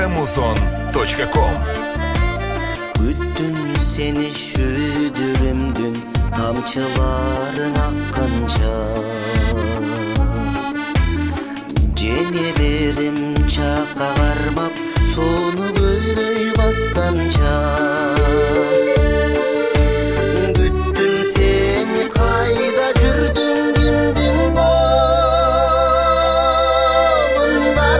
Amazon.com. Күттüm seni şüydürümdün tamçıların akkanca, jenelerim çaka karmap sonu gözlöy baskanca. Күттüm seni kayda жүрдүң kimdin bolun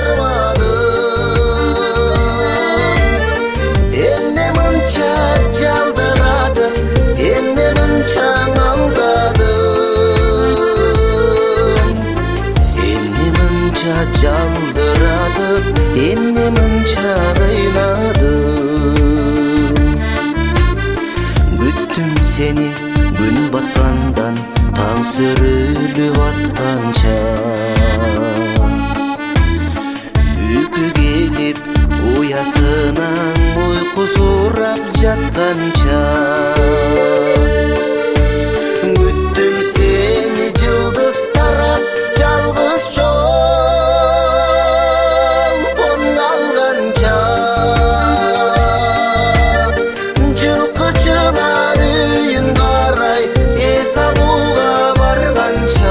barmadın. Emne mınça жалдырадым, эмне мынча алдадым. Эмне мынча жалдырадым, эмне мынча кыйнадым. Күттüm seni gün баткандан таң сөрүлүп атканча. Үйкү келип уясынан уйку сурап жатканча. Күттüm seni жылдыз тарап жалгыз жолпон калганча. Жылкычылар үйүн карай эс алууга барганча.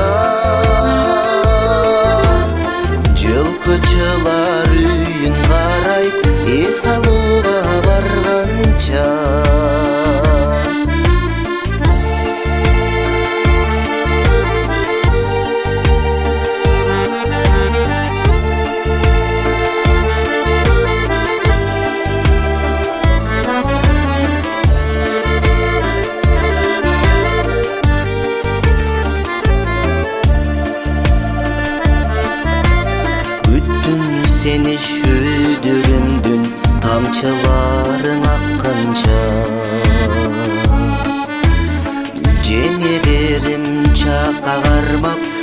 Жылкычылар үйүн карай эс алууга барганча. Күттüm seni şüydürümdün тамчыларың акканча. Jenelerim чака кармап